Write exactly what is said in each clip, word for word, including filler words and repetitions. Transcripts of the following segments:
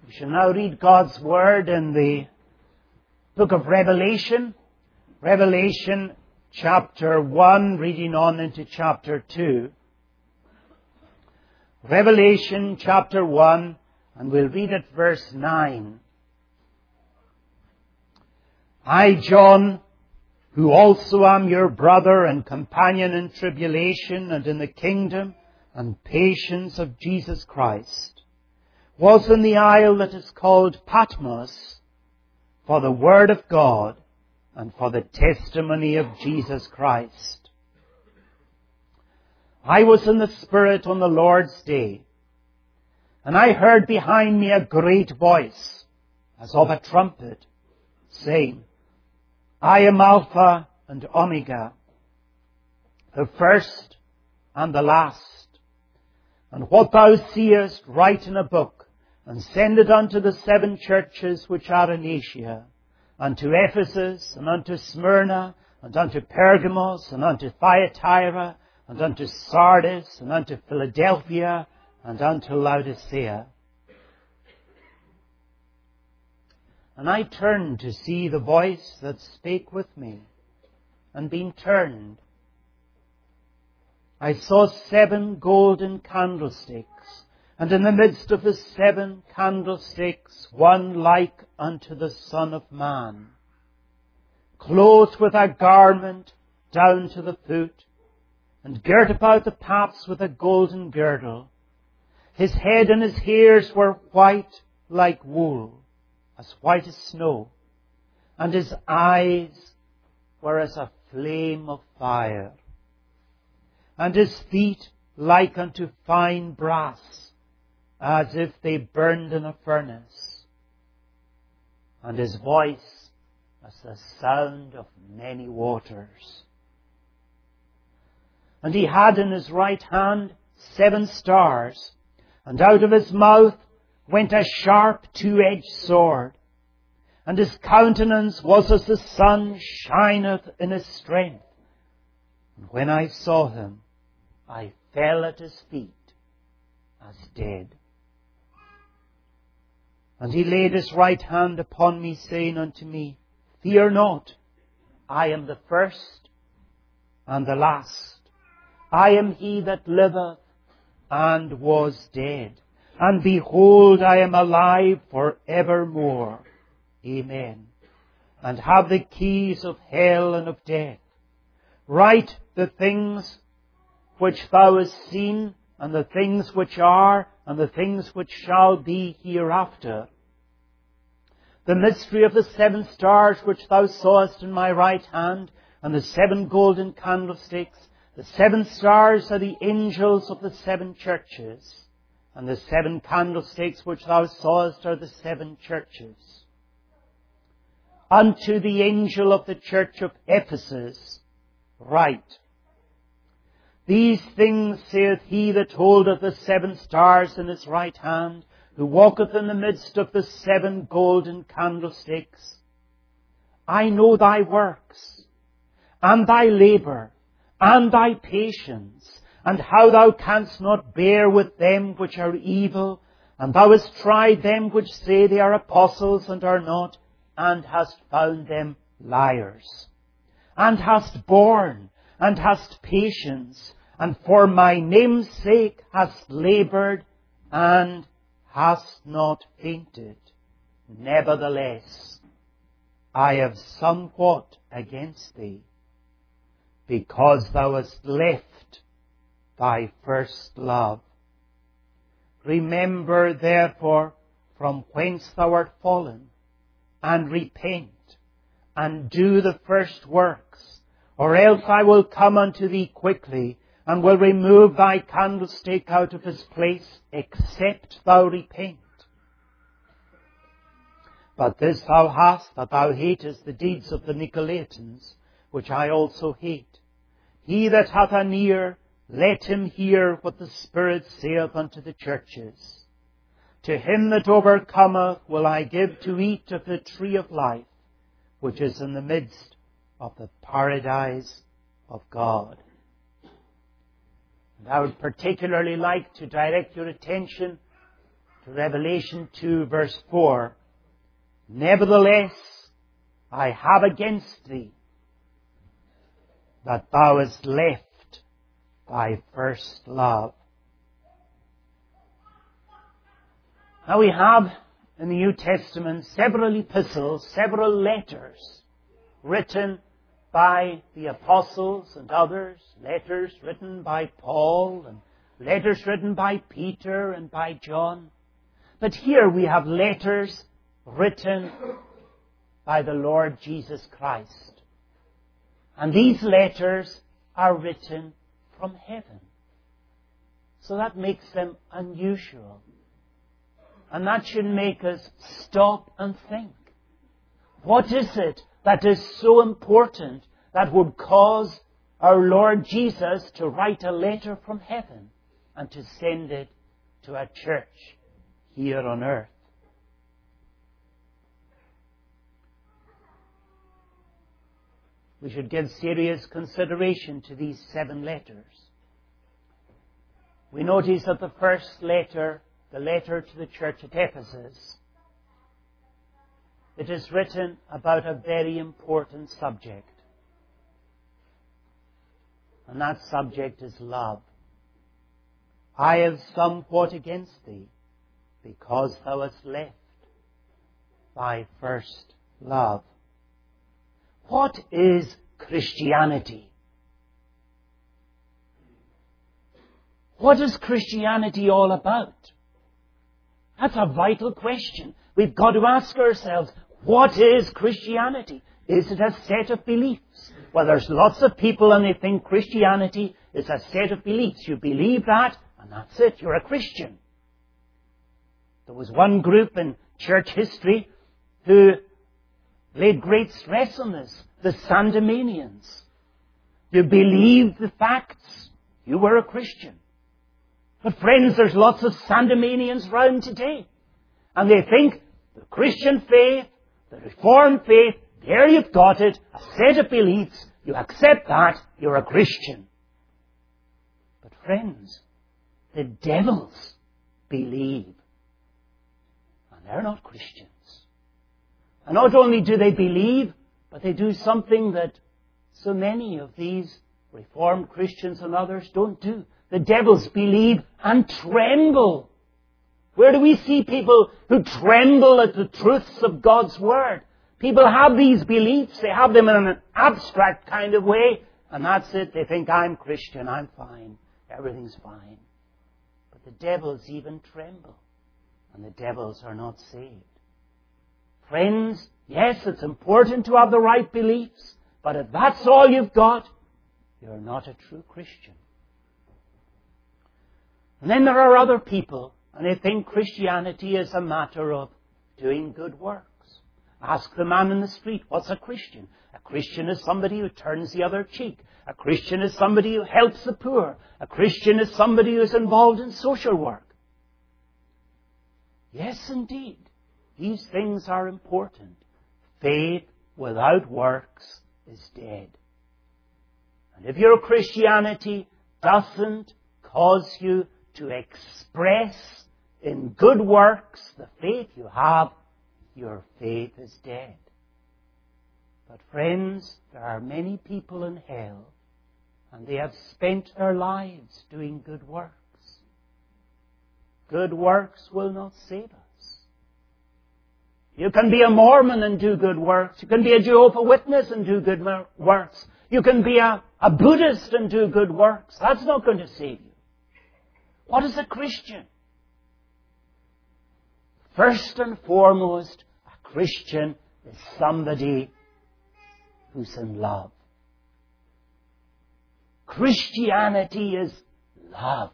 We shall now read God's Word in the book of Revelation. Revelation chapter one, reading on into chapter two. Revelation chapter one, and we'll read at verse nine. I, John, who also am your brother and companion in tribulation and in the kingdom and patience of Jesus Christ, was in the isle that is called Patmos for the word of God and for the testimony of Jesus Christ. I was in the Spirit on the Lord's day, and I heard behind me a great voice, as of a trumpet, saying, I am Alpha and Omega, the first and the last. And what thou seest, write in a book, and send it unto the seven churches which are in Asia, unto Ephesus, and unto Smyrna, and unto Pergamos, and unto Thyatira, and unto Sardis, and unto Philadelphia, and unto Laodicea. And I turned to see the voice that spake with me, and being turned, I saw seven golden candlesticks, and in the midst of the seven candlesticks one like unto the Son of Man, clothed with a garment down to the foot, and girt about the paps with a golden girdle. His head and his hairs were white like wool, as white as snow, and his eyes were as a flame of fire, and his feet like unto fine brass, as if they burned in a furnace, and his voice as the sound of many waters. And he had in his right hand seven stars, and out of his mouth went a sharp two-edged sword, and his countenance was as the sun shineth in his strength. And when I saw him, I fell at his feet as dead. And he laid his right hand upon me, saying unto me, Fear not, I am the first and the last. I am he that liveth and was dead. And behold, I am alive for evermore. Amen. And have the keys of hell and of death. Write the things which thou hast seen, and the things which are, and the things which shall be hereafter. The mystery of the seven stars which thou sawest in my right hand, and the seven golden candlesticks. The seven stars are the angels of the seven churches, and the seven candlesticks which thou sawest are the seven churches. Unto the angel of the church of Ephesus write, These things saith he that holdeth the seven stars in his right hand, who walketh in the midst of the seven golden candlesticks. I know thy works, and thy labour, and thy patience, and how thou canst not bear with them which are evil, and thou hast tried them which say they are apostles and are not, and hast found them liars, and hast borne, and hast patience, and for my name's sake hast laboured, and hast not fainted. Nevertheless, I have somewhat against thee, because thou hast left thy first love. Remember therefore from whence thou art fallen, and repent, and do the first works, or else I will come unto thee quickly, and will remove thy candlestick out of his place, except thou repent. But this thou hast, that thou hatest the deeds of the Nicolaitans, which I also hate. He that hath an ear, let him hear what the Spirit saith unto the churches. To him that overcometh will I give to eat of the tree of life, which is in the midst of the paradise of God. And I would particularly like to direct your attention to Revelation two verse four. Nevertheless, I have against thee that thou hast left thy first love. Now we have in the New Testament several epistles, several letters written by the apostles and others, letters written by Paul and letters written by Peter and by John. But here we have letters written by the Lord Jesus Christ. And these letters are written from heaven. So that makes them unusual. And that should make us stop and think. What is it that is so important that would cause our Lord Jesus to write a letter from heaven and to send it to a church here on earth? We should give serious consideration to these seven letters. We notice that the first letter, the letter to the church at Ephesus, it is written about a very important subject. And that subject is love. I have somewhat against thee, because thou hast left thy first love. What is Christianity? What is Christianity all about? That's a vital question. We've got to ask ourselves, what is Christianity? Is it a set of beliefs? Well, there's lots of people and they think Christianity is a set of beliefs. You believe that and that's it. You're a Christian. There was one group in church history who laid great stress on this. The Sandemanians. You believed the facts. You were a Christian. But friends, there's lots of Sandemanians around today. And they think the Christian faith, the Reformed faith, there you've got it, a set of beliefs. You accept that, you're a Christian. But friends, the devils believe. And they're not Christians. And not only do they believe, but they do something that so many of these Reformed Christians and others don't do. The devils believe and tremble. Where do we see people who tremble at the truths of God's Word? People have these beliefs. They have them in an abstract kind of way. And that's it. They think, I'm Christian. I'm fine. Everything's fine. But the devils even tremble. And the devils are not saved. Friends, yes, it's important to have the right beliefs. But if that's all you've got, you're not a true Christian. And then there are other people, and they think Christianity is a matter of doing good works. Ask the man in the street, what's a Christian? A Christian is somebody who turns the other cheek. A Christian is somebody who helps the poor. A Christian is somebody who is involved in social work. Yes, indeed, these things are important. Faith without works is dead. And if your Christianity doesn't cause you to express in good works the faith you have, your faith is dead. But friends, there are many people in hell, and they have spent their lives doing good works. Good works will not save us. You can be a Mormon and do good works. You can be a Jehovah's Witness and do good works. You can be a, a Buddhist and do good works. That's not going to save you. What is a Christian? First and foremost, a Christian is somebody who's in love. Christianity is love.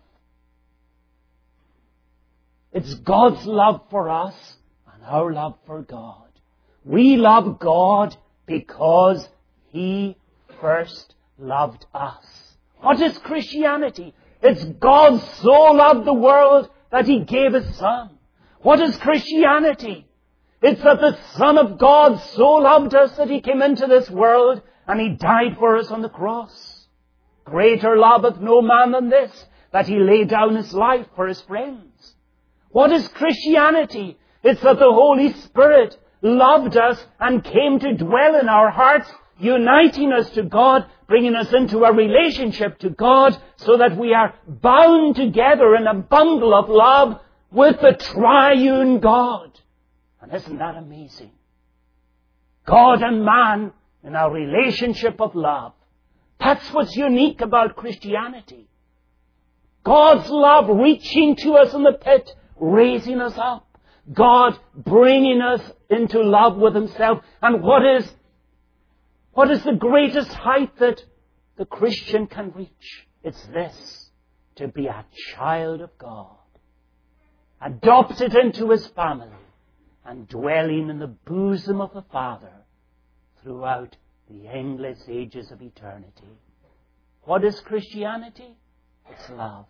It's God's love for us and our love for God. We love God because He first loved us. What is Christianity? It's God so loved the world that He gave His Son. What is Christianity? It's that the Son of God so loved us that He came into this world and He died for us on the cross. Greater loveth no man than this, that He laid down His life for His friends. What is Christianity? It's that the Holy Spirit loved us and came to dwell in our hearts, uniting us to God, bringing us into a relationship to God so that we are bound together in a bundle of love with the triune God. And isn't that amazing? God and man in a relationship of love. That's what's unique about Christianity. God's love reaching to us in the pit, raising us up. God bringing us into love with Himself. And what is, what is the greatest height that the Christian can reach? It's this, to be a child of God, adopted into His family, and dwelling in the bosom of the Father throughout the endless ages of eternity. What is Christianity? It's love.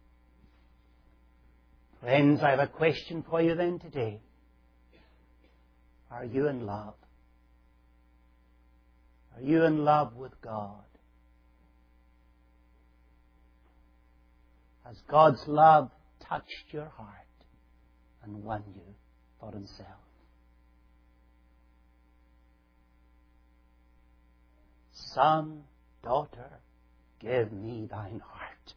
Friends, I have a question for you then today. Are you in love? Are you in love with God? Has God's love touched your heart and won you for Himself? Son, daughter, give me thine heart.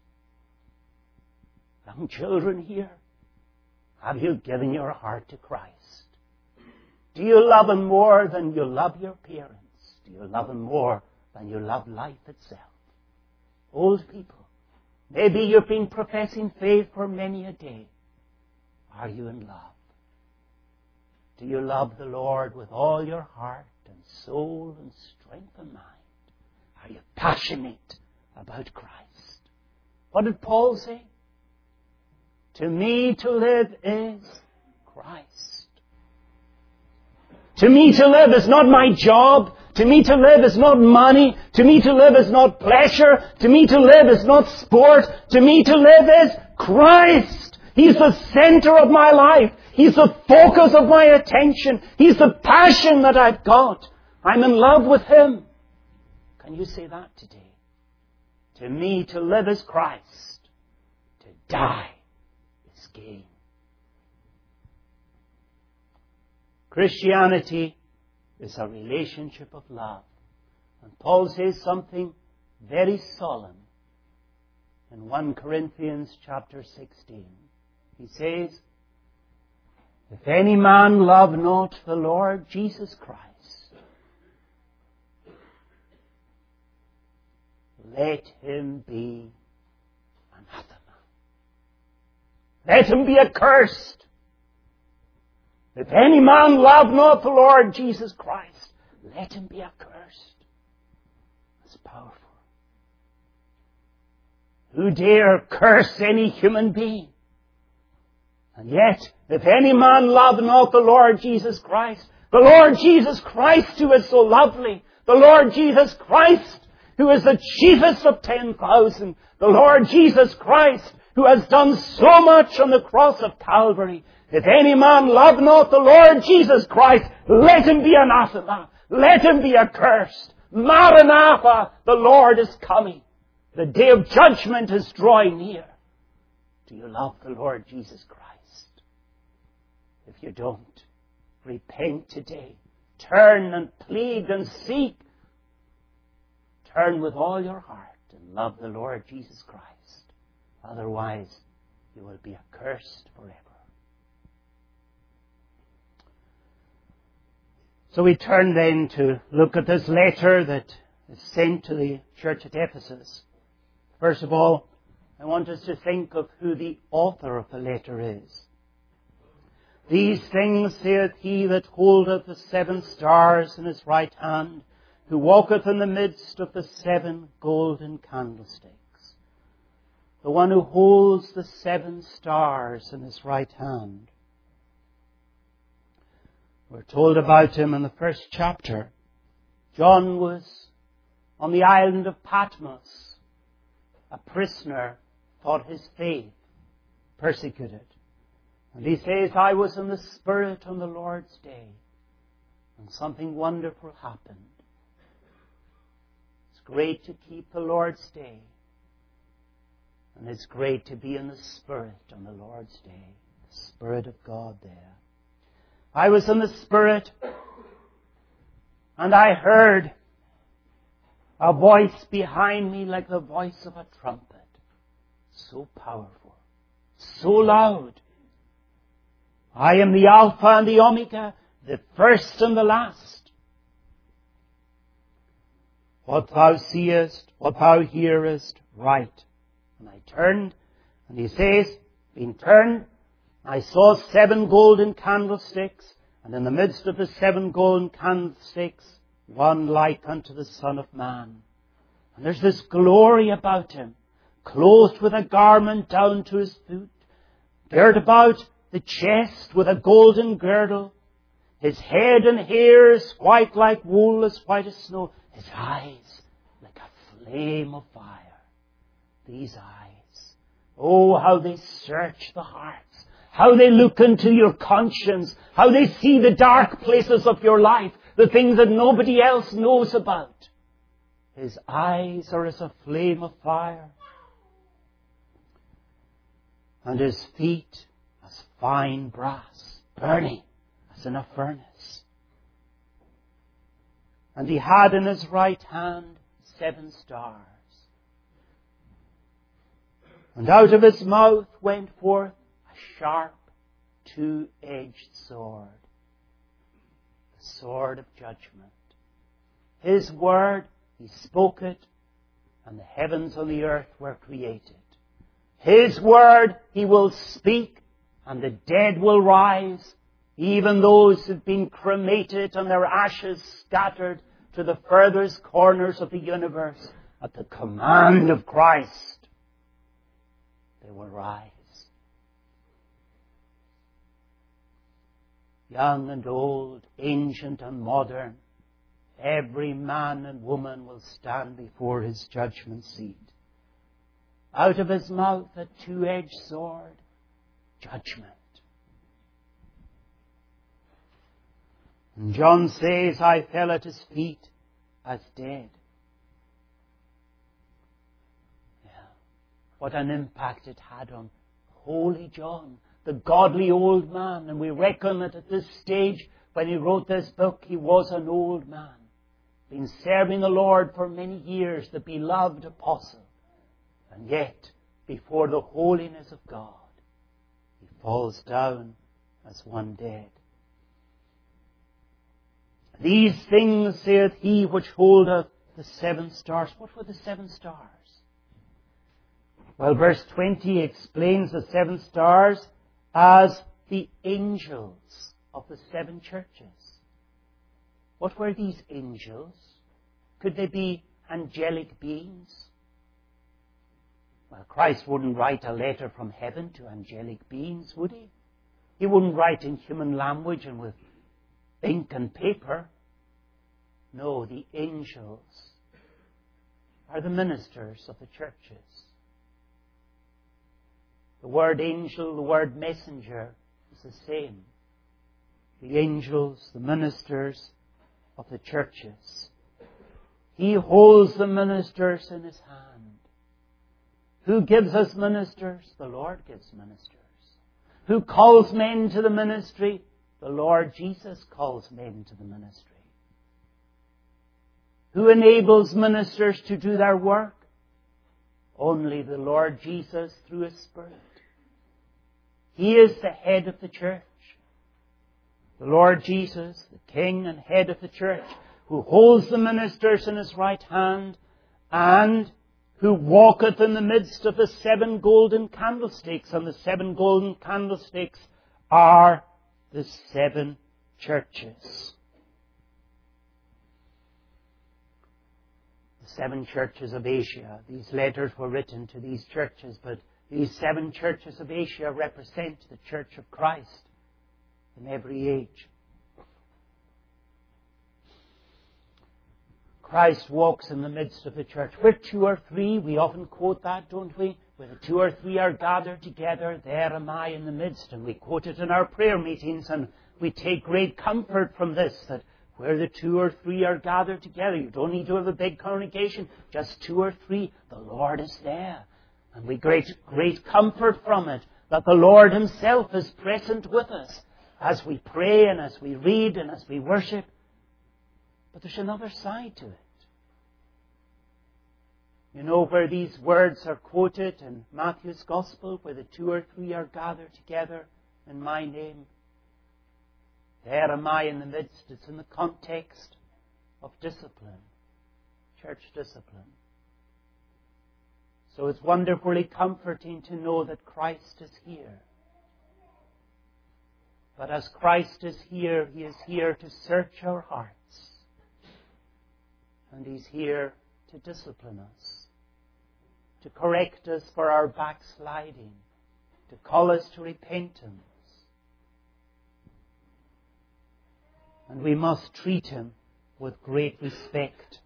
Young children here, have you given your heart to Christ? Do you love Him more than you love your parents? Do you love Him more than you love life itself? Old people, maybe you've been professing faith for many a day. Are you in love? Do you love the Lord with all your heart and soul and strength and mind? Are you passionate about Christ? What did Paul say? To me to live is Christ. To me to live is not my job. To me to live is not money. To me to live is not pleasure. To me to live is not sport. To me to live is Christ. He's the center of my life. He's the focus of my attention. He's the passion that I've got. I'm in love with Him. Can you say that today? To me to live is Christ. To die is gain. Christianity is a relationship of love. And Paul says something very solemn in First Corinthians chapter sixteen. He says, if any man love not the Lord Jesus Christ, let him be anathema. Let him be accursed. If any man love not the Lord Jesus Christ, let him be accursed. That's powerful. Who dare curse any human being? And yet, if any man love not the Lord Jesus Christ, the Lord Jesus Christ who is so lovely, the Lord Jesus Christ who is the chiefest of ten thousand, the Lord Jesus Christ who has done so much on the cross of Calvary, if any man love not the Lord Jesus Christ, let him be anathema, let him be accursed. Maranatha, the Lord is coming. The day of judgment is drawing near. Do you love the Lord Jesus Christ? If you don't, repent today. Turn and plead and seek. Turn with all your heart and love the Lord Jesus Christ. Otherwise, you will be accursed forever. So we turn then to look at this letter that is sent to the church at Ephesus. First of all, I want us to think of who the author of the letter is. These things saith he that holdeth the seven stars in his right hand, who walketh in the midst of the seven golden candlesticks. The one who holds the seven stars in his right hand. We're told about him in the first chapter. John was on the island of Patmos, a prisoner for his faith, persecuted. And he says, I was in the Spirit on the Lord's day, and something wonderful happened. It's great to keep the Lord's day, and it's great to be in the Spirit on the Lord's day. The Spirit of God there. I was in the Spirit, and I heard a voice behind me like the voice of a trumpet. So powerful, so loud. I am the Alpha and the Omega, the first and the last. What thou seest, what thou hearest, write. And I turned, and he says, being turned, I saw seven golden candlesticks, and in the midst of the seven golden candlesticks, one like unto the Son of Man. And there's this glory about him, clothed with a garment down to his foot, girt about the chest with a golden girdle, his head and hair as white like wool, as white as snow, his eyes like a flame of fire. These eyes, oh, how they search the hearts, how they look into your conscience, how they see the dark places of your life, the things that nobody else knows about. His eyes are as a flame of fire, and his feet as fine brass, burning as in a furnace. And he had in his right hand seven stars. And out of his mouth went forth a sharp, two-edged sword, the sword of judgment. His word, he spoke it, and the heavens and the earth were created. His word he will speak, and the dead will rise, even those who've been cremated and their ashes scattered to the furthest corners of the universe. At the command of Christ, they will rise. Young and old, ancient and modern, every man and woman will stand before his judgment seat. Out of his mouth a two-edged sword, judgment. And John says, I fell at his feet as dead. Yeah. What an impact it had on Holy John, the godly old man. And we reckon that at this stage, when he wrote this book, he was an old man, been serving the Lord for many years, the beloved apostle. And yet, before the holiness of God, he falls down as one dead. These things saith he which holdeth the seven stars. What were the seven stars? Well, verse twenty explains the seven stars as the angels of the seven churches. What were these angels? Could they be angelic beings? Well, Christ wouldn't write a letter from heaven to angelic beings, would he? He wouldn't write in human language and with ink and paper. No, the angels are the ministers of the churches. The word angel, the word messenger is the same. The angels, the ministers of the churches. He holds the ministers in his hand. Who gives us ministers? The Lord gives ministers. Who calls men to the ministry? The Lord Jesus calls men to the ministry. Who enables ministers to do their work? Only the Lord Jesus through his Spirit. He is the head of the church. The Lord Jesus, the King and head of the church, who holds the ministers in his right hand and who walketh in the midst of the seven golden candlesticks. And the seven golden candlesticks are the seven churches. The seven churches of Asia. These letters were written to these churches, but these seven churches of Asia represent the Church of Christ in every age. Christ walks in the midst of the church. Where two or three, we often quote that, don't we? Where the two or three are gathered together, there am I in the midst. And we quote it in our prayer meetings, and we take great comfort from this, that where the two or three are gathered together, you don't need to have a big congregation, just two or three, the Lord is there. And we get great comfort from it, that the Lord Himself is present with us as we pray and as we read and as we worship. But there's another side to it. You know where these words are quoted in Matthew's Gospel, where the two or three are gathered together in my name. There am I in the midst. It's in the context of discipline, church discipline. So it's wonderfully comforting to know that Christ is here. But as Christ is here, He is here to search our hearts. And He's here to discipline us, to correct us for our backsliding, to call us to repentance. And we must treat Him with great respect.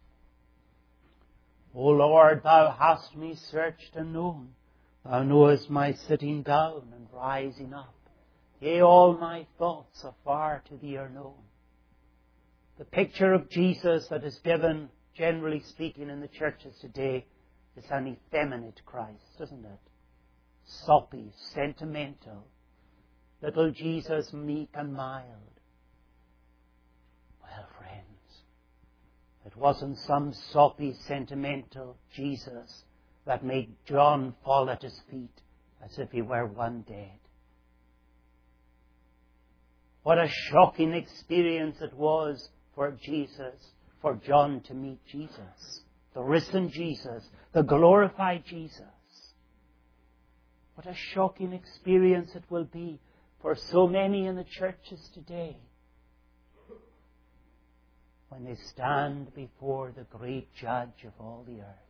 O Lord, Thou hast me searched and known. Thou knowest my sitting down and rising up. Yea, all my thoughts afar to Thee are known. The picture of Jesus that is given, generally speaking, in the churches today is an effeminate Christ, isn't it? Soppy, sentimental, little Jesus, meek and mild. Well, friends, it wasn't some soppy, sentimental Jesus that made John fall at His feet as if he were one dead. What a shocking experience it was for Jesus, for John to meet Jesus, the risen Jesus, the glorified Jesus. What a shocking experience it will be for so many in the churches today when they stand before the great Judge of all the earth.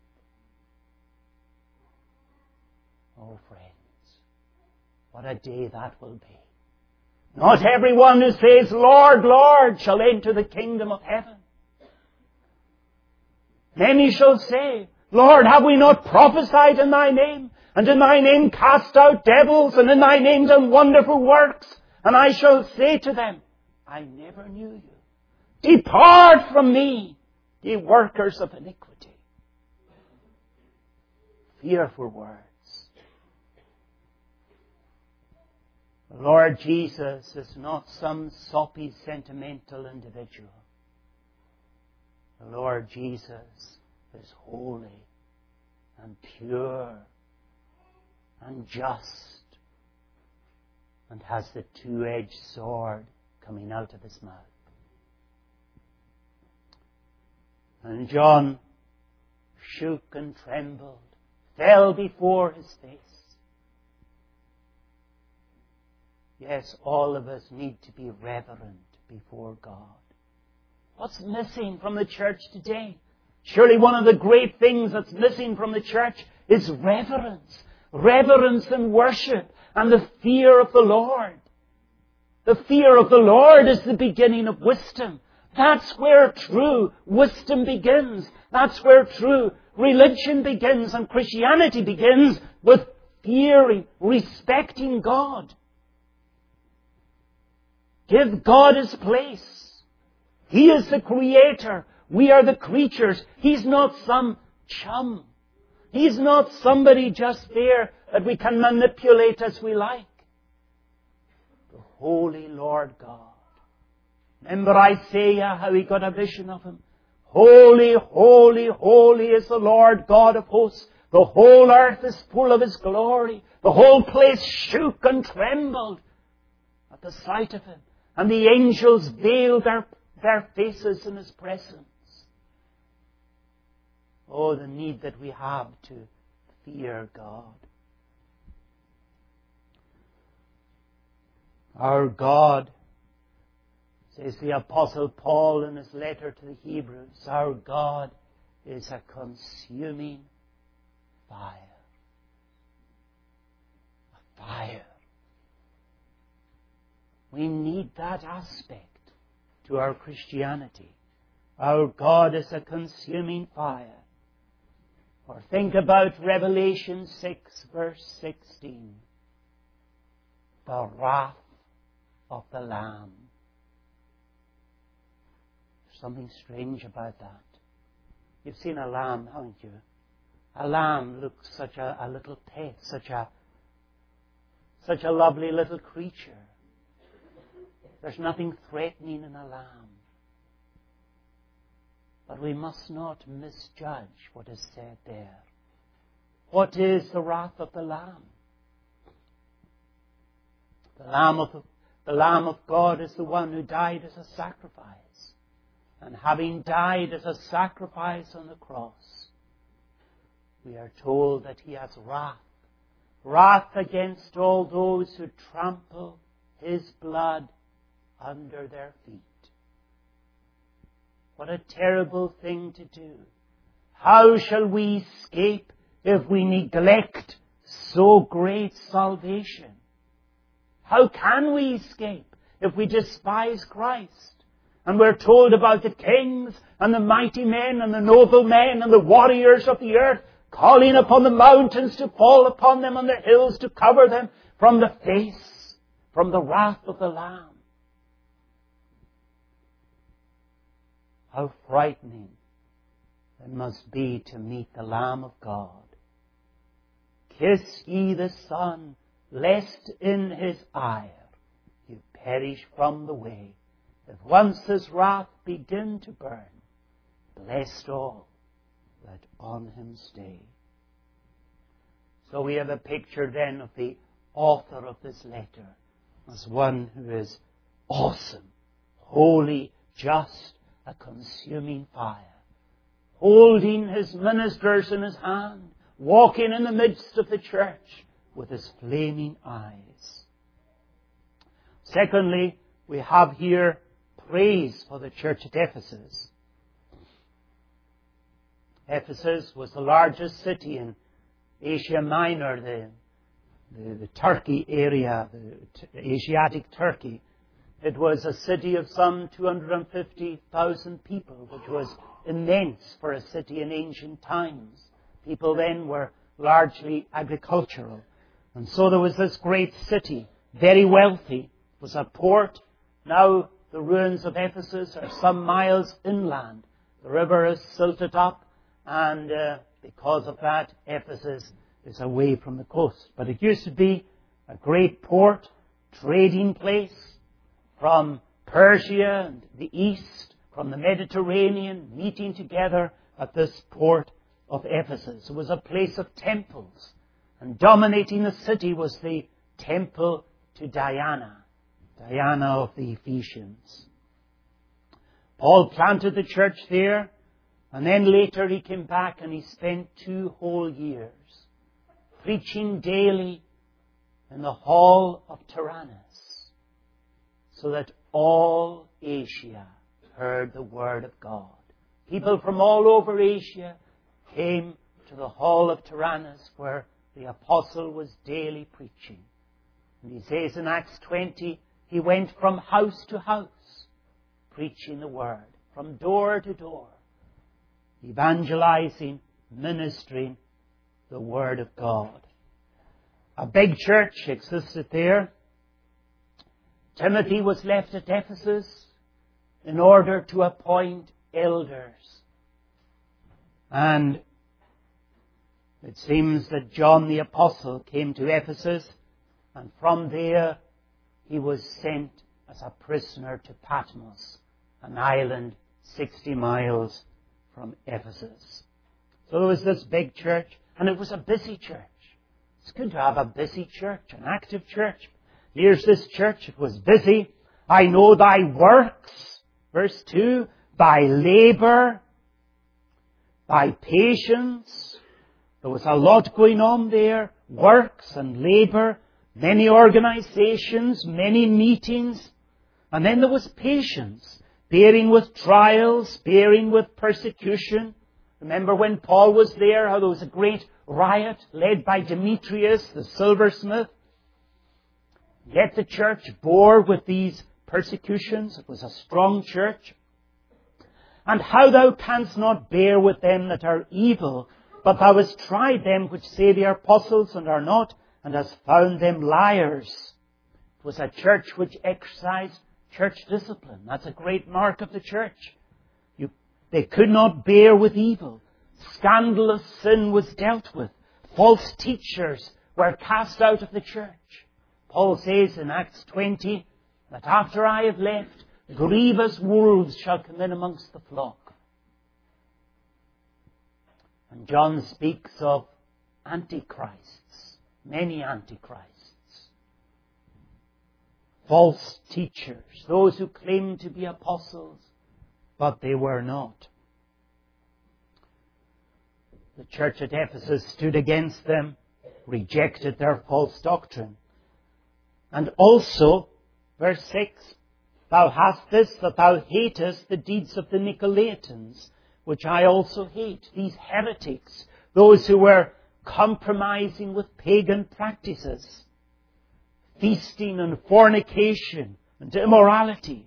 Oh, friends, what a day that will be. Not everyone who says, Lord, Lord, shall enter the kingdom of heaven. Many shall say, Lord, have we not prophesied in Thy name? And in Thy name cast out devils, and in Thy name done wonderful works? And I shall say to them, I never knew you. Depart from me, ye workers of iniquity. Fearful words. The Lord Jesus is not some soppy, sentimental individual. The Lord Jesus is holy and pure and just and has the two-edged sword coming out of His mouth. And John shook and trembled, fell before His face. Yes, all of us need to be reverent before God. What's missing from the church today? Surely one of the great things that's missing from the church is reverence. Reverence and worship and the fear of the Lord. The fear of the Lord is the beginning of wisdom. That's where true wisdom begins. That's where true religion begins and Christianity begins, with fearing, respecting God. Give God His place. He is the Creator. We are the creatures. He's not some chum. He's not somebody just there that we can manipulate as we like. The Holy Lord God. Remember Isaiah, how he got a vision of Him? Holy, holy, holy is the Lord God of hosts. The whole earth is full of His glory. The whole place shook and trembled at the sight of Him. And the angels veiled their, their faces in His presence. Oh, the need that we have to fear God. Our God, says the Apostle Paul in his letter to the Hebrews, our God is a consuming fire. A fire. We need that aspect to our Christianity. Our God is a consuming fire. Or think about Revelation six, verse sixteen. The wrath of the Lamb. There's something strange about that. You've seen a lamb, haven't you? A lamb looks such a, a little pet, such a such a lovely little creature. There's nothing threatening in a lamb. But we must not misjudge what is said there. What is the wrath of the Lamb? The Lamb of, the Lamb of God is the one who died as a sacrifice. And having died as a sacrifice on the cross, we are told that He has wrath. Wrath against all those who trample His blood under their feet. What a terrible thing to do. How shall we escape if we neglect so great salvation? How can we escape if we despise Christ? And we're told about the kings and the mighty men and the noble men and the warriors of the earth calling upon the mountains to fall upon them and the hills to cover them from the face, from the wrath of the Lamb. How frightening it must be to meet the Lamb of God. Kiss ye the Son, lest in His ire you perish from the way. If once His wrath begin to burn, blessed all that on Him stay. So we have a picture then of the author of this letter as one who is awesome, holy, just, a consuming fire, holding His ministers in His hand, walking in the midst of the church with His flaming eyes. Secondly, we have here praise for the church at Ephesus. Ephesus was the largest city in Asia Minor, the, the, the Turkey area, the, the Asiatic Turkey. It was a city of some two hundred fifty thousand people, which was immense for a city in ancient times. People then were largely agricultural. And so there was this great city, very wealthy. It was a port. Now the ruins of Ephesus are some miles inland. The river is silted up, and uh, because of that, Ephesus is away from the coast. But it used to be a great port, trading place from Persia and the east, from the Mediterranean, meeting together at this port of Ephesus. It was a place of temples, and dominating the city was the temple to Diana, Diana of the Ephesians. Paul planted the church there, and then later he came back and he spent two whole years preaching daily in the hall of Tyrannus, so that all Asia heard the word of God. People from all over Asia came to the hall of Tyrannus where the apostle was daily preaching. And he says in Acts twenty, he went from house to house preaching the word, from door to door, evangelizing, ministering the word of God. A big church existed there. Timothy was left at Ephesus in order to appoint elders. And it seems that John the Apostle came to Ephesus, and from there he was sent as a prisoner to Patmos, an island sixty miles from Ephesus. So there was this big church, and it was a busy church. It's good to have a busy church, an active church. Here's this church. It was busy. I know thy works, verse two, by labor, by patience. There was a lot going on there. Works and labor, many organizations, many meetings. And then there was patience, bearing with trials, bearing with persecution. Remember when Paul was there, how there was a great riot led by Demetrius, the silversmith. Yet the church bore with these persecutions. It was a strong church. And how thou canst not bear with them that are evil, but thou hast tried them which say they are apostles and are not, and hast found them liars. It was a church which exercised church discipline. That's a great mark of the church. You, they could not bear with evil. Scandalous sin was dealt with. False teachers were cast out of the church. Paul says in Acts twenty that after I have left, grievous wolves shall come in amongst the flock. And John speaks of antichrists, many antichrists. False teachers, those who claim to be apostles, but they were not. The church at Ephesus stood against them, rejected their false doctrine. And also, verse six, thou hast this, that thou hatest the deeds of the Nicolaitans, which I also hate. These heretics, those who were compromising with pagan practices, feasting and fornication and immorality.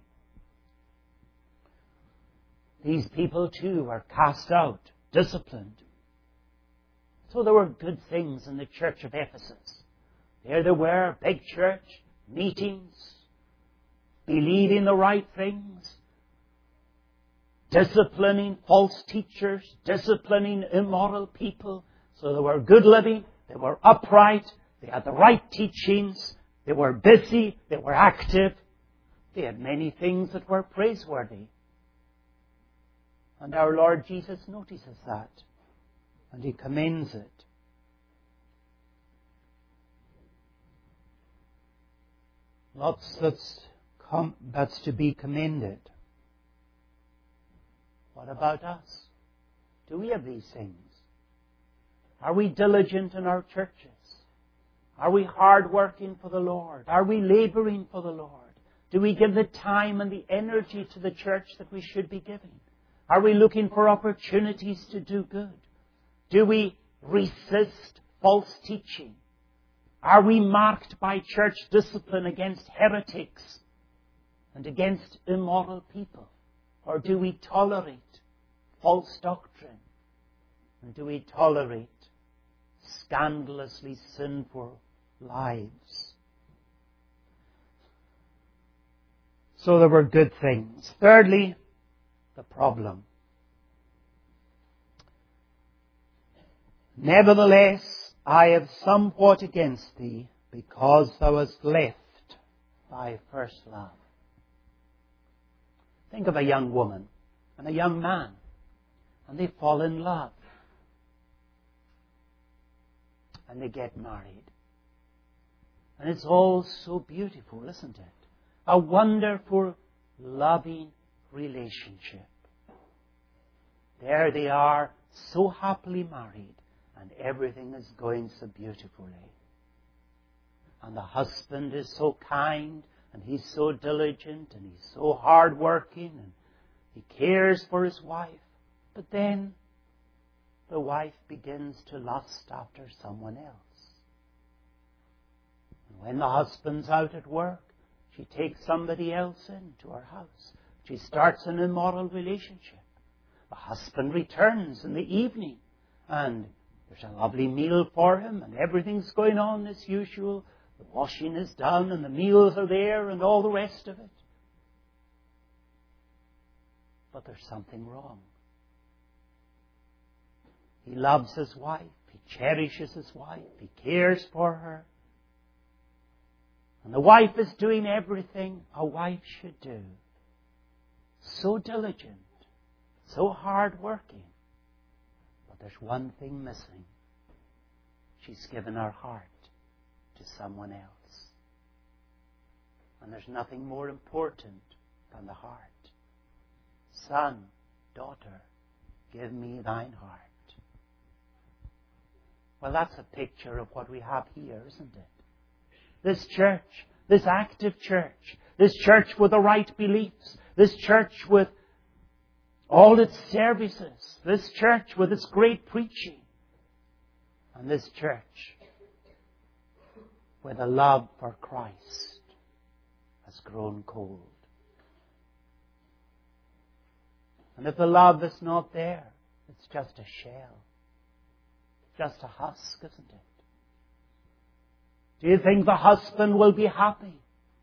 These people too were cast out, disciplined. So there were good things in the church of Ephesus. There they were, big church, meetings, believing the right things, disciplining false teachers, disciplining immoral people. So they were good living, they were upright, they had the right teachings, they were busy, they were active, they had many things that were praiseworthy. And our Lord Jesus notices that, and He commends it. Lots that's, com- that's to be commended. What about us? Do we have these things? Are we diligent in our churches? Are we hard working for the Lord? Are we laboring for the Lord? Do we give the time and the energy to the church that we should be giving? Are we looking for opportunities to do good? Do we resist false teaching? Are we marked by church discipline against heretics and against immoral people? Or do we tolerate false doctrine? And do we tolerate scandalously sinful lives? So there were good things. Thirdly, the problem. Nevertheless, I have somewhat against thee, because thou hast left thy first love. Think of a young woman and a young man, and they fall in love. And they get married. And it's all so beautiful, isn't it? A wonderful, loving relationship. There they are, so happily married, and everything is going so beautifully. And the husband is so kind, and he's so diligent, and he's so hard-working, and he cares for his wife. But then the wife begins to lust after someone else. And when the husband's out at work, she takes somebody else into her house. She starts an immoral relationship. The husband returns in the evening, and there's a lovely meal for him, and everything's going on as usual. The washing is done, and the meals are there, and all the rest of it. But there's something wrong. He loves his wife. He cherishes his wife. He cares for her. And the wife is doing everything a wife should do. So diligent. So hard-working. But there's one thing missing. She's given her heart to someone else. And there's nothing more important than the heart. Son, daughter, give me thine heart. Well, that's a picture of what we have here, isn't it? This church, this active church, this church with the right beliefs, this church with all its services, this church with its great preaching, and this church where the love for Christ has grown cold. And if the love is not there, it's just a shell. Just a husk, isn't it? Do you think the husband will be happy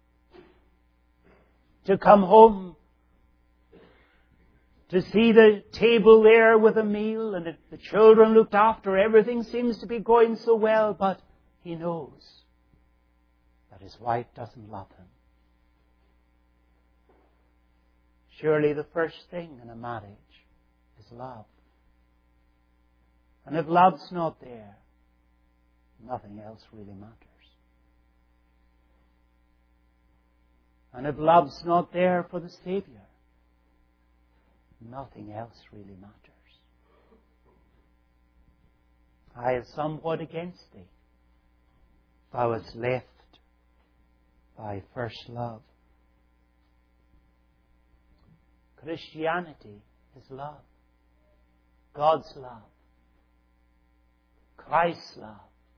to come home, to see the table there with a meal, and the children looked after, everything seems to be going so well, but he knows that but his wife doesn't love him. Surely the first thing in a marriage is love. And if love's not there, nothing else really matters. And if love's not there for the Saviour, nothing else really matters. I have somewhat against thee. Thou hast left thy first love. Christianity is love. God's love. Christ's love.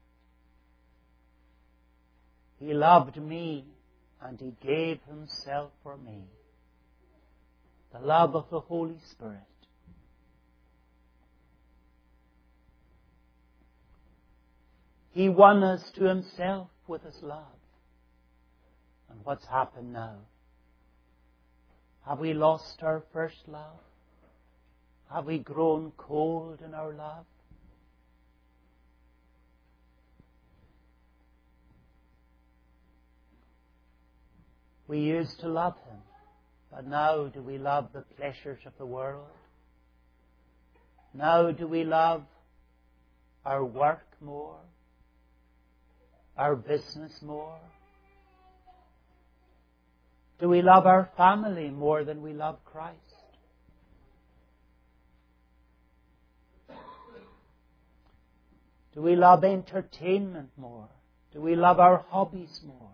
He loved me and He gave Himself for me. The love of the Holy Spirit. He won us to Himself with His love. And what's happened now? Have we lost our first love? Have we grown cold in our love? We used to love Him, but now do we love the pleasures of the world? Now do we love our work more? Our business more? Do we love our family more than we love Christ? Do we love entertainment more? Do we love our hobbies more?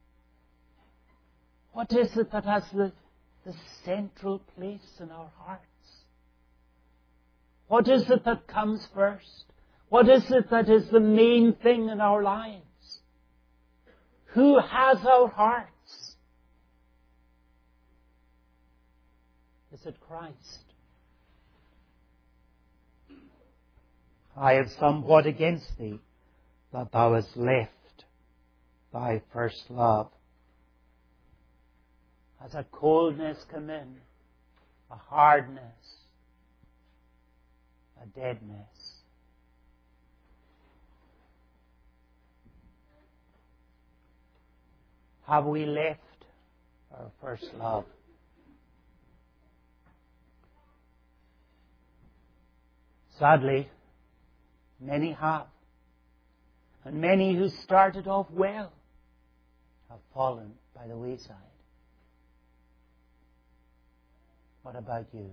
What is it that has the, the central place in our hearts? What is it that comes first? What is it that is the main thing in our lives? Who has our hearts? Is it Christ? I have somewhat against thee, that thou hast left thy first love. Has a coldness come in, a hardness, a deadness? Have we left our first love? Sadly, many have. And many who started off well have fallen by the wayside. What about you?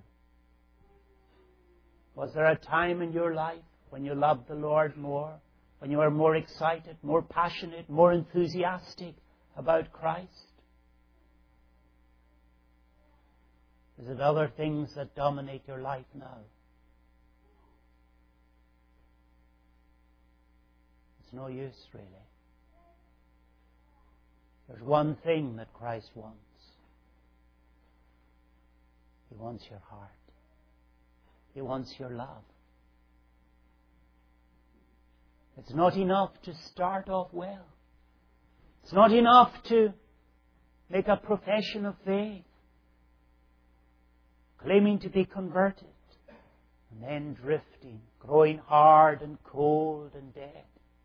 Was there a time in your life when you loved the Lord more? When you were more excited, more passionate, more enthusiastic about Christ? Is it other things that dominate your life now? It's no use, really. There's one thing that Christ wants. He wants your heart. He wants your love. It's not enough to start off well. It's not enough to make a profession of faith, claiming to be converted, and then drifting, growing hard and cold and dead.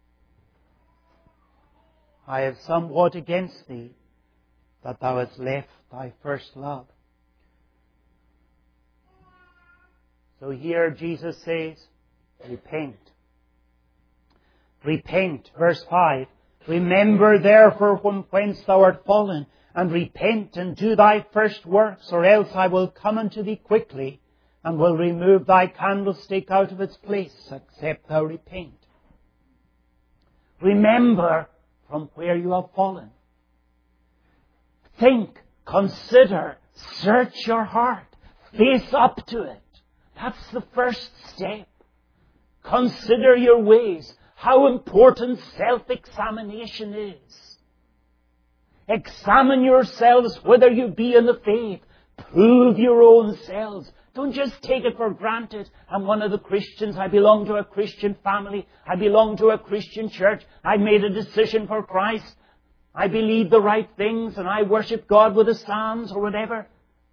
I have somewhat against thee, that thou hast left thy first love. So here Jesus says, repent. Repent, verse five. Remember therefore from whence thou art fallen, and repent and do thy first works, or else I will come unto thee quickly, and will remove thy candlestick out of its place, except thou repent. Remember from where you have fallen. Think, consider, search your heart, face up to it. That's the first step. Consider your ways. How important self-examination is. Examine yourselves whether you be in the faith. Prove your own selves. Don't just take it for granted. I'm one of the Christians. I belong to a Christian family. I belong to a Christian church. I made a decision for Christ. I believe the right things and I worship God with the Psalms or whatever.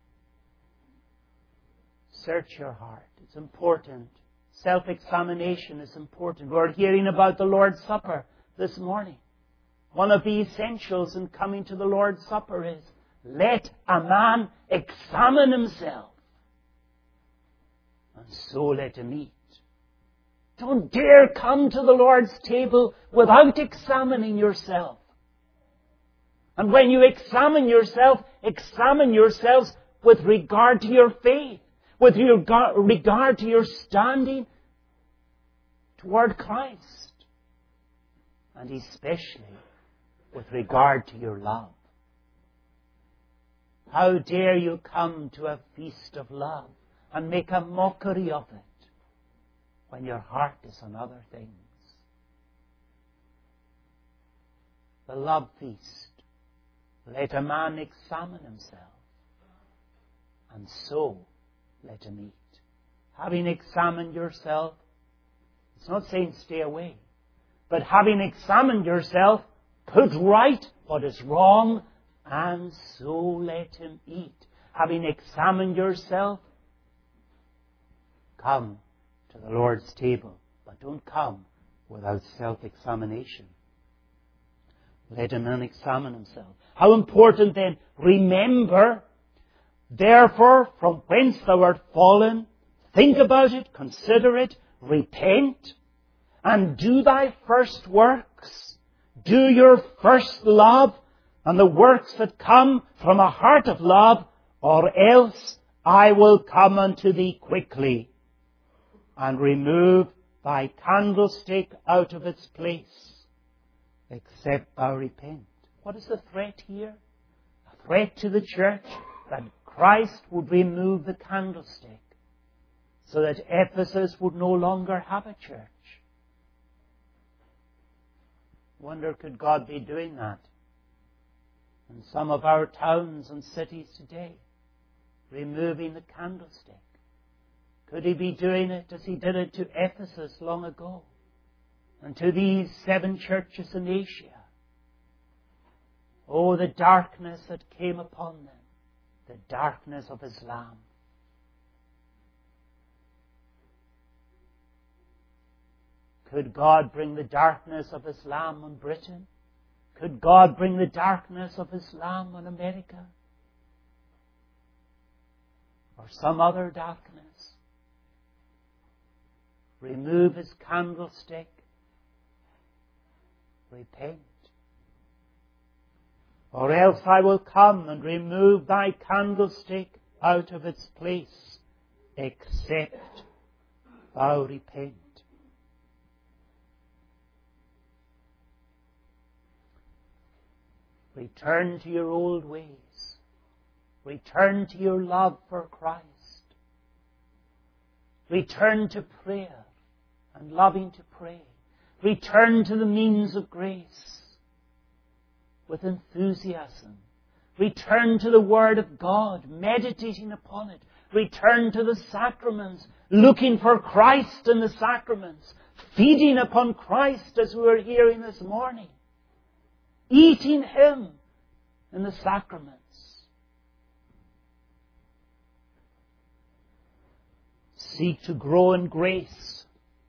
Search your heart. It's important. Self-examination is important. We're hearing about the Lord's Supper this morning. One of the essentials in coming to the Lord's Supper is, let a man examine himself, and so let him eat. Don't dare come to the Lord's table without examining yourself. And when you examine yourself, examine yourselves with regard to your faith, with regard to your standing toward Christ, and especially with regard to your love. How dare you come to a feast of love and make a mockery of it when your heart is on other things? The love feast. Let a man examine himself, and so let him eat. Having examined yourself, it's not saying stay away, but having examined yourself, put right what is wrong, and so let him eat. Having examined yourself, come to the Lord's table, but don't come without self-examination. Let a man examine himself. How important then, remember, therefore, from whence thou art fallen, think about it, consider it, repent, and do thy first works. Do your first love, and the works that come from a heart of love, or else I will come unto thee quickly, and remove thy candlestick out of its place, except thou repent. What is the threat here? A threat to the church that Christ would remove the candlestick so that Ephesus would no longer have a church. Wonder, could God be doing that in some of our towns and cities today? Removing the candlestick. Could He be doing it as He did it to Ephesus long ago? And to these seven churches in Asia? Oh, the darkness that came upon them. The darkness of Islam. Could God bring the darkness of Islam on Britain? Could God bring the darkness of Islam on America? Or some other darkness? Remove His candlestick. Repent. Or else I will come and remove thy candlestick out of its place, except thou repent. Return to your old ways. Return to your love for Christ. Return to prayer and loving to pray. Return to the means of grace with enthusiasm. Return to the Word of God, meditating upon it. Return to the sacraments, looking for Christ in the sacraments, feeding upon Christ as we were hearing this morning, eating Him in the sacraments. Seek to grow in grace.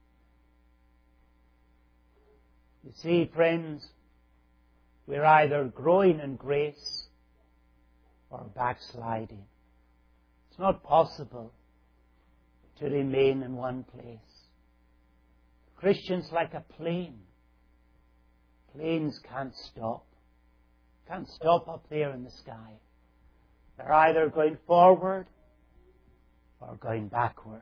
You see, friends, we're either growing in grace or backsliding. It's not possible to remain in one place. Christians like a plane. Planes can't stop. Can't stop up there in the sky. They're either going forward or going backward.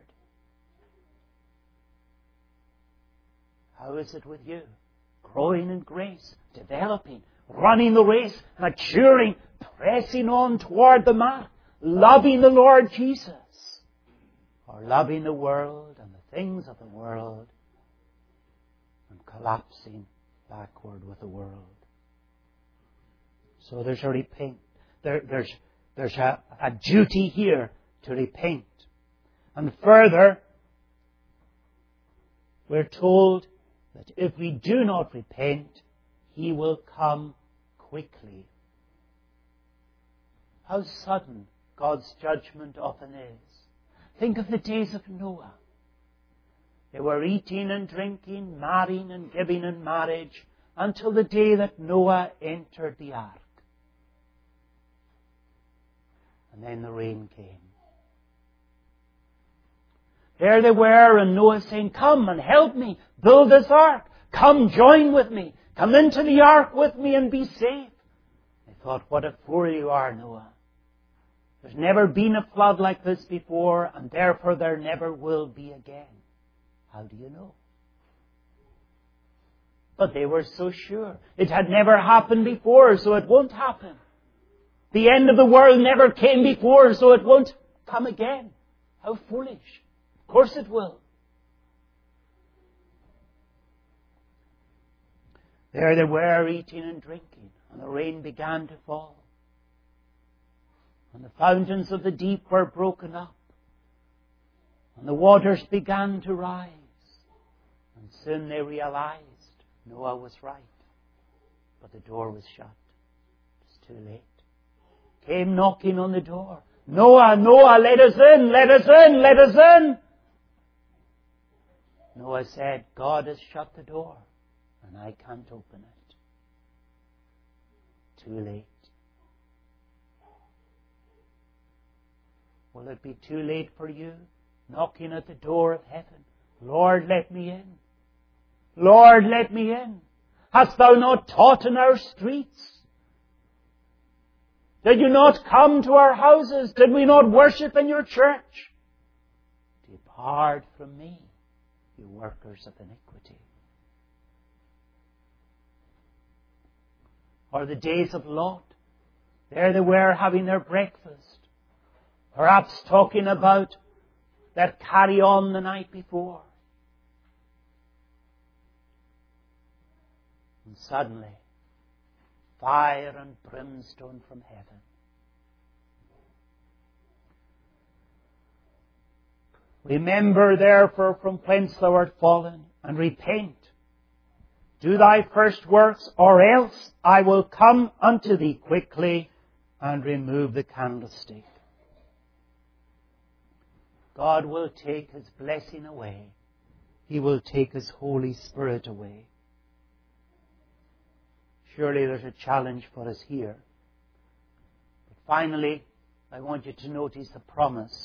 How is it with you? Growing in grace, developing, running the race, maturing, pressing on toward the mark, loving the Lord Jesus, or loving the world and the things of the world and collapsing backward with the world. So there's a repent. There, there's there's a, a duty here to repent. And further, we're told that if we do not repent, He will come quickly. How sudden God's judgment often is. Think of the days of Noah. They were eating and drinking, marrying and giving in marriage, until the day that Noah entered the ark. And then the rain came. There they were, and Noah saying, "Come and help me build this ark. Come, join with me. Come into the ark with me and be safe." I thought, what a fool you are, Noah. There's never been a flood like this before, and therefore there never will be again. How do you know? But they were so sure. It had never happened before, so it won't happen. The end of the world never came before, so it won't come again. How foolish. Of course it will. There they were, eating and drinking, and the rain began to fall. And the fountains of the deep were broken up, and the waters began to rise. And soon they realized Noah was right, but the door was shut. It's too late. Came knocking on the door. "Noah, Noah, let us in, let us in, let us in." Noah said, "God has shut the door, and I can't open it." Too late. Will it be too late for you, knocking at the door of heaven? "Lord, let me in. Lord, let me in. Hast thou not taught in our streets? Did you not come to our houses? Did we not worship in your church? Depart from me, you workers of iniquity." Or the days of Lot. There they were having their breakfast. Perhaps talking about that carry on the night before. And suddenly, fire and brimstone from heaven. "Remember therefore from whence thou art fallen, and repent. Do thy first works, or else I will come unto thee quickly and remove the candlestick." God will take His blessing away. He will take His Holy Spirit away. Surely there's a challenge for us here. But finally, I want you to notice the promise.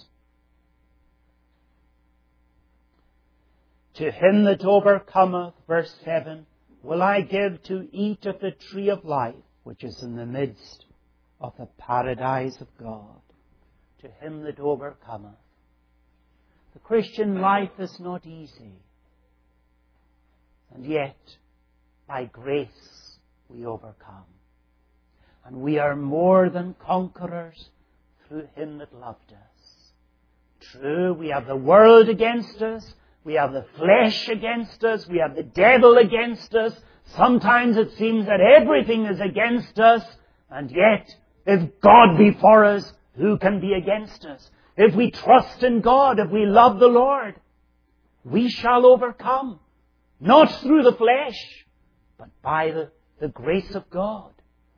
"To him that overcometh," verse seven, "will I give to eat of the tree of life, which is in the midst of the paradise of God." To him that overcometh. The Christian life is not easy. And yet, by grace, we overcome. And we are more than conquerors through Him that loved us. True, we have the world against us. We have the flesh against us. We have the devil against us. Sometimes it seems that everything is against us. And yet, if God be for us, who can be against us? If we trust in God, if we love the Lord, we shall overcome. Not through the flesh, but by the, the grace of God.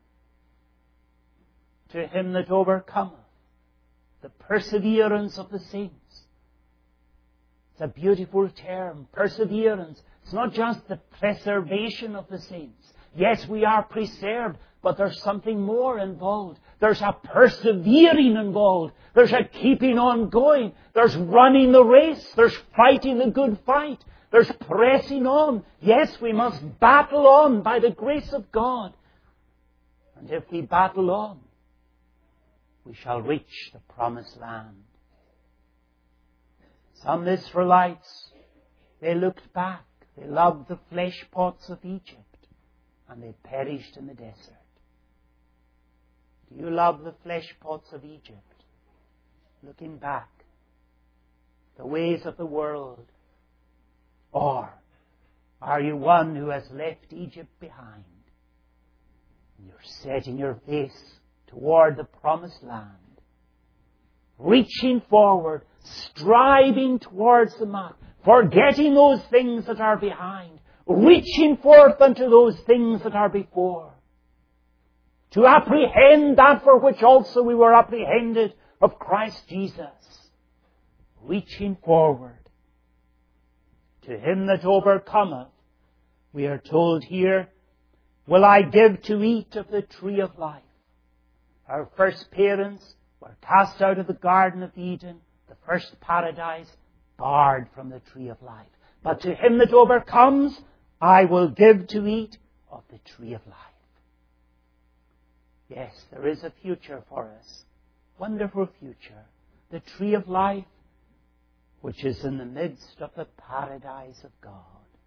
To him that overcometh, the perseverance of the saints. It's a beautiful term, perseverance. It's not just the preservation of the saints. Yes, we are preserved, but there's something more involved. There's a persevering involved. There's a keeping on going. There's running the race. There's fighting the good fight. There's pressing on. Yes, we must battle on by the grace of God. And if we battle on, we shall reach the promised land. Some Israelites, they looked back. They loved the flesh pots of Egypt, and they perished in the desert. Do you love the flesh pots of Egypt? Looking back, the ways of the world? Or are you one who has left Egypt behind? And you're setting your face toward the promised land, reaching forward, striving towards the mark, forgetting those things that are behind, reaching forth unto those things that are before, to apprehend that for which also we were apprehended of Christ Jesus. Reaching forward. To him that overcometh, we are told here, will I give to eat of the tree of life. Our first parents were cast out of the Garden of Eden, the first paradise, barred from the tree of life. But to him that overcomes, I will give to eat of the tree of life. Yes, there is a future for us. Wonderful future. The tree of life, which is in the midst of the paradise of God.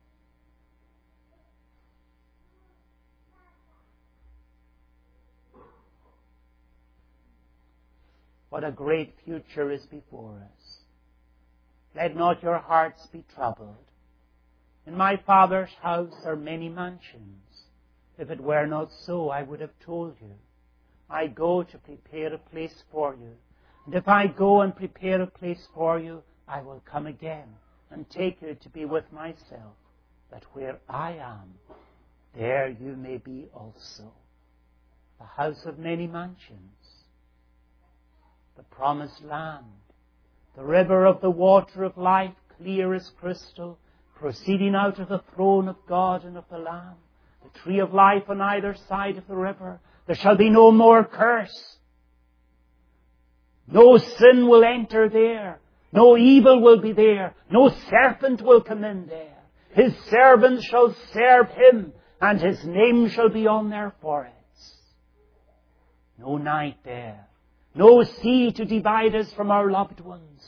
What a great future is before us. Let not your hearts be troubled. In my Father's house are many mansions. If it were not so, I would have told you. I go to prepare a place for you. And if I go and prepare a place for you, I will come again and take you to be with myself, that where I am, there you may be also. The house of many mansions. The promised land, the river of the water of life, clear as crystal, proceeding out of the throne of God and of the Lamb, the tree of life on either side of the river. There shall be no more curse. No sin will enter there. No evil will be there. No serpent will come in there. His servants shall serve him, and his name shall be on their foreheads. No night there. No sea to divide us from our loved ones.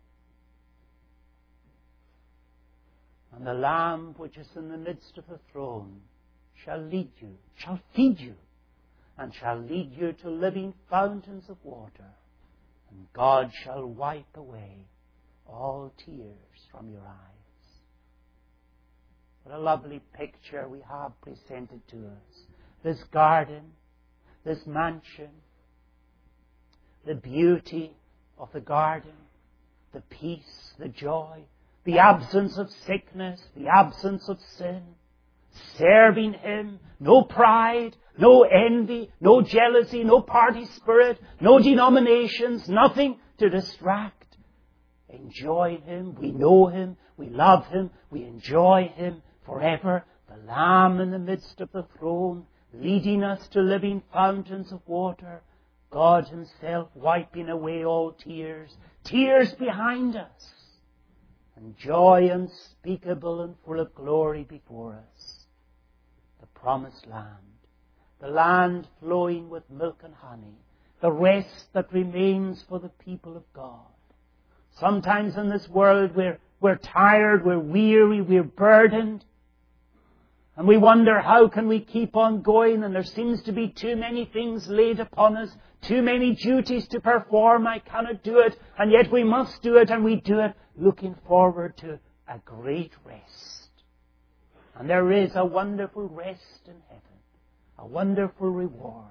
And the Lamb which is in the midst of the throne shall lead you, shall feed you, and shall lead you to living fountains of water. And God shall wipe away all tears from your eyes. What a lovely picture we have presented to us. This garden, this mansion, the beauty of the garden, the peace, the joy, the absence of sickness, the absence of sin, serving him, no pride, no envy, no jealousy, no party spirit, no denominations, nothing to distract. Enjoy him, we know him, we love him, we enjoy him forever. The Lamb in the midst of the throne, leading us to living fountains of water. God himself wiping away all tears, tears behind us, and joy unspeakable and full of glory before us. The promised land, the land flowing with milk and honey, the rest that remains for the people of God. Sometimes in this world we're, we're tired, we're weary, we're burdened, and we wonder how can we keep on going, and there seems to be too many things laid upon us, too many duties to perform, I cannot do it, and yet we must do it, and we do it looking forward to a great rest. And there is a wonderful rest in heaven, a wonderful reward.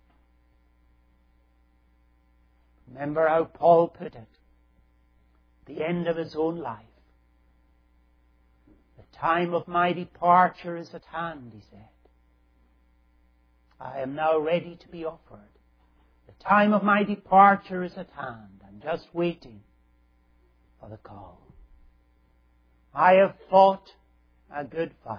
Remember how Paul put it, the end of his own life. The time of my departure is at hand, he said. I am now ready to be offered. The time of my departure is at hand. I'm just waiting for the call. I have fought a good fight.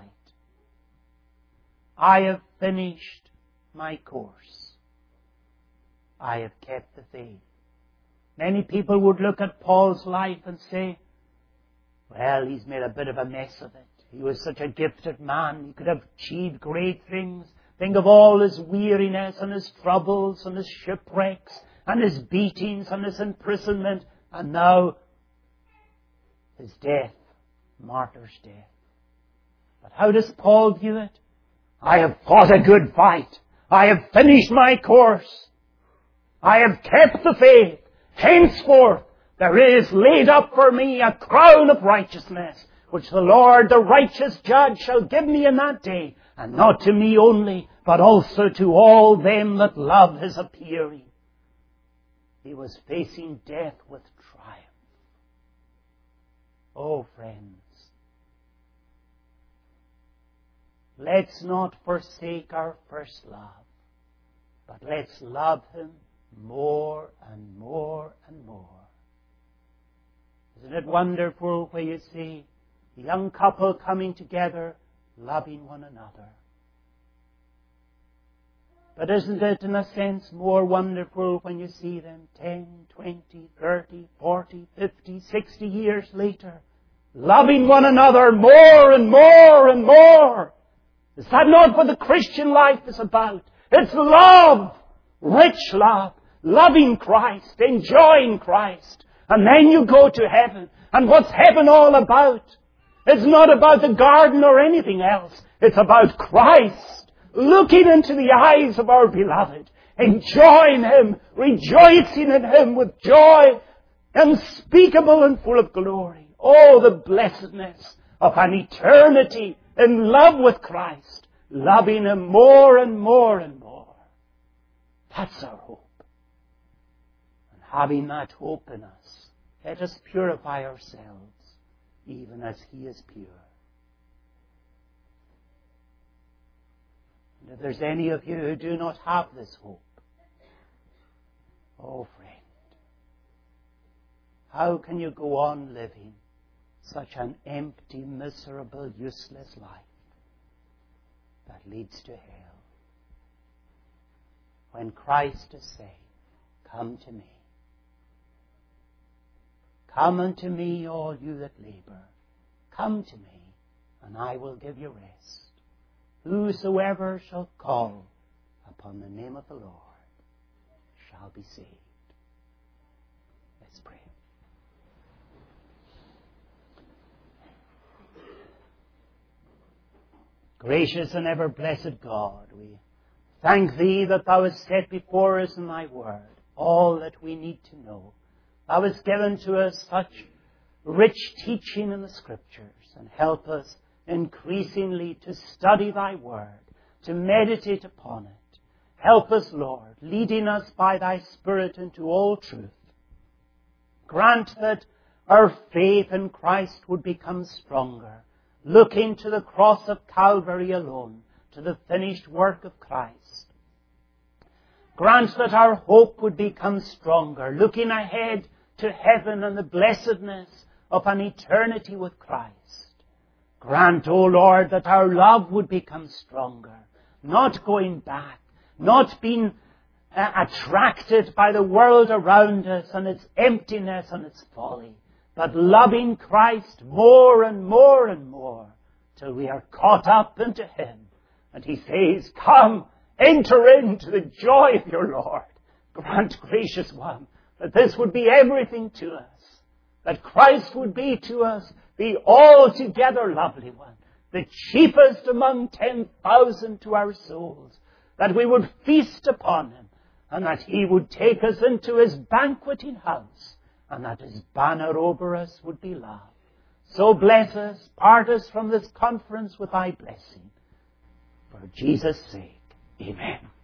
I have finished my course. I have kept the faith. Many people would look at Paul's life and say, well, he's made a bit of a mess of it. He was such a gifted man. He could have achieved great things. Think of all his weariness and his troubles and his shipwrecks and his beatings and his imprisonment. And now his death, martyr's death. But how does Paul view it? I have fought a good fight. I have finished my course. I have kept the faith. Henceforth there is laid up for me a crown of righteousness, which the Lord, the righteous judge, shall give me in that day, and not to me only, but also to all them that love his appearing. He was facing death with triumph. Oh, friends, let's not forsake our first love, but let's love him more and more and more. Isn't it wonderful where you see a young couple coming together, loving one another? But isn't it in a sense more wonderful when you see them ten, twenty, thirty, forty, fifty, sixty years later, loving one another more and more and more? Is that not what the Christian life is about? It's love, rich love, loving Christ, enjoying Christ. And then you go to heaven. And what's heaven all about? It's not about the garden or anything else. It's about Christ, looking into the eyes of our beloved, enjoying Him, rejoicing in Him with joy unspeakable and full of glory. Oh, the blessedness of an eternity in love with Christ, loving Him more and more and more. That's our hope. And having that hope in us, let us purify ourselves, even as He is pure. And if there's any of you who do not have this hope, oh friend, how can you go on living such an empty, miserable, useless life that leads to hell? When Christ is saying, come to me. Come unto me, all you that labor. Come to me, and I will give you rest. Whosoever shall call upon the name of the Lord shall be saved. Let's pray. Gracious and ever blessed God, we thank Thee that Thou hast set before us in Thy Word all that we need to know. Thou hast given to us such rich teaching in the Scriptures, and help us increasingly to study Thy Word, to meditate upon it. Help us, Lord, leading us by Thy Spirit into all truth. Grant that our faith in Christ would become stronger, looking to the cross of Calvary alone, to the finished work of Christ. Grant that our hope would become stronger, looking ahead to heaven and the blessedness of an eternity with Christ. Grant, O Lord, that our love would become stronger, not going back, not being uh, attracted by the world around us and its emptiness and its folly, but loving Christ more and more and more till we are caught up into Him. And He says, come, enter into the joy of your Lord. Grant, gracious one, that this would be everything to us, that Christ would be to us the altogether lovely one, the chiefest among ten thousand to our souls, that we would feast upon Him, and that He would take us into His banqueting house, and that His banner over us would be love. So bless us, part us from this conference with Thy blessing. For Jesus' sake, amen.